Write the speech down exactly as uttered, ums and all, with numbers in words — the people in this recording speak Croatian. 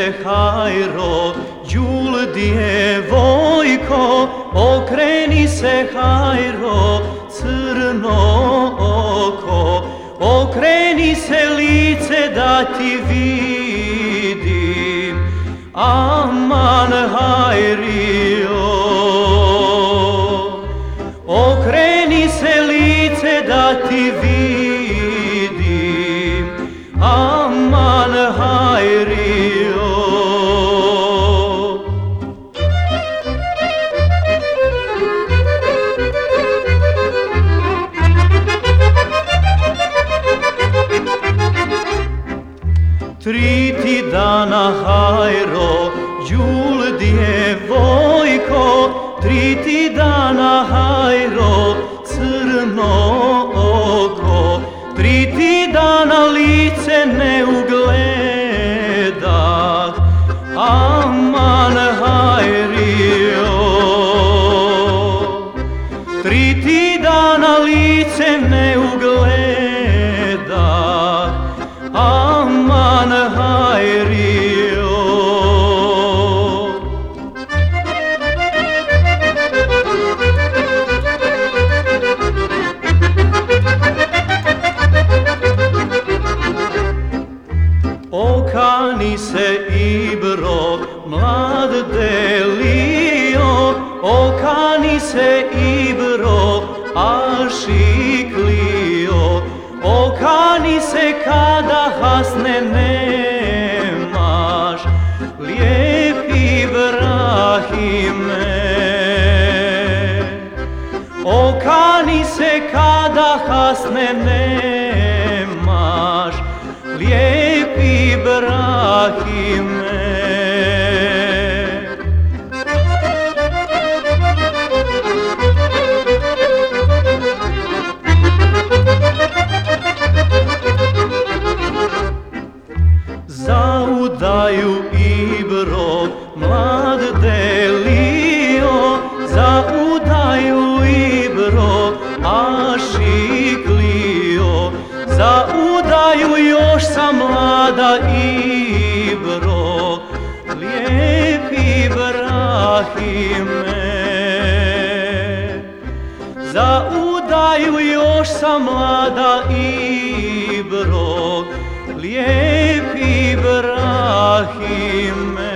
se hajro, Đul djevojko, okreni se hajro, crno oko, okreni se lice da ti vidim, aman hajrio. Okreni se lice da ti vidim, aman hajrio. Tri ti dana hajro, Đul djevojko, tri ti dana hajro, crno oko, tri ti dana lice ne ugledah, aman hajrio. Tri ti dana lice ne ugledah, aman hajrio. Okani se Ibro, mlad delio, okani se Ibro, ašiklio, okani se kada hasne nemaš, lijepi Ibrahime. Okani se kada hasne nemaš, lijepi Ibrahime. Za udaju Ibro, mlad delio, za udaju Ibro, ašiklio, za udaju još sam mlada Ibro, lijepi Ibrahime. Za udaju još sam mlada Ibro, lijepi Ibrahime.